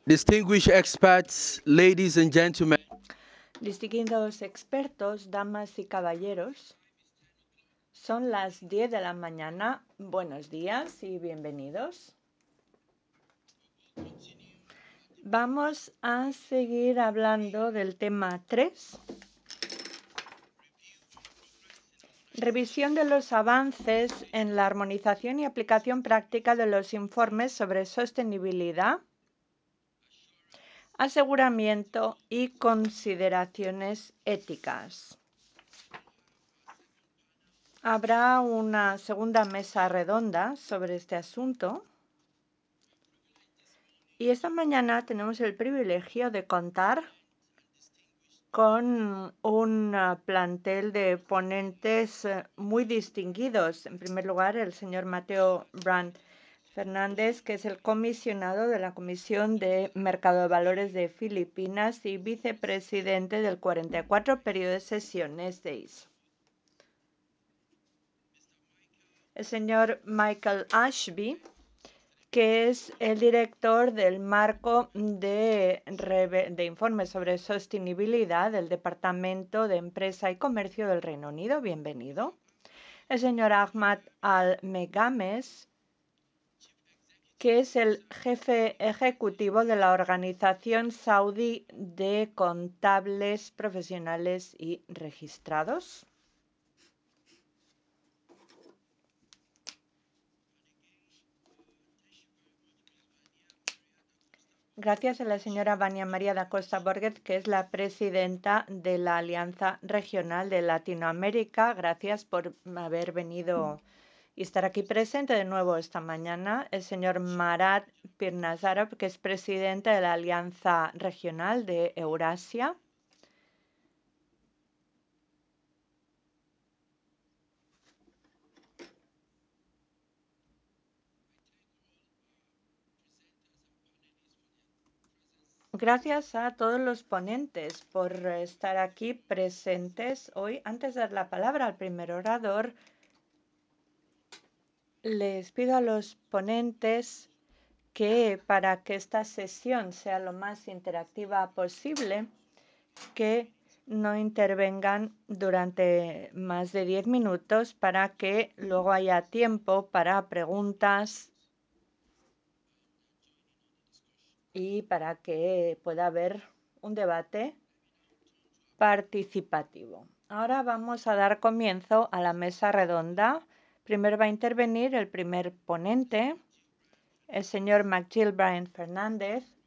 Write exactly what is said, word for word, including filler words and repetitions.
Distinguished experts, ladies and gentlemen, Distinguidos expertos, damas y caballeros, son las diez de la mañana. Buenos días y bienvenidos. Vamos a seguir hablando del tema tres. Revisión de los avances en la armonización y aplicación práctica de los informes sobre sostenibilidad, aseguramiento y consideraciones éticas. Habrá una segunda mesa redonda sobre este asunto. Y esta mañana tenemos el privilegio de contar con un plantel de ponentes muy distinguidos. En primer lugar, el señor Mateo Brand Fernández, que es el comisionado de la Comisión de Mercado de Valores de Filipinas y vicepresidente del cuarenta y cuatro periodo de sesiones de I S O. El señor Michael Ashby, que es el director del marco de, de informes sobre sostenibilidad del Departamento de Empresa y Comercio del Reino Unido. Bienvenido. El señor Ahmad Al-Megames, que es el jefe ejecutivo de la Organización Saudí de Contables Profesionales y Registrados. Gracias a la señora Vania María da Costa Borges, que es la presidenta de la Alianza Regional de Latinoamérica. Gracias por haber venido y estar aquí presente de nuevo esta mañana. El señor Marat Pirnazarov, que es presidente de la Alianza Regional de Eurasia. Gracias a todos los ponentes por estar aquí presentes hoy. Antes de dar la palabra al primer orador, les pido a los ponentes que para que esta sesión sea lo más interactiva posible, que no intervengan durante más de diez minutos para que luego haya tiempo para preguntas y para que pueda haber un debate participativo. Ahora vamos a dar comienzo a la mesa redonda. Primero va a intervenir el primer ponente, el señor McGillibrand Fernández,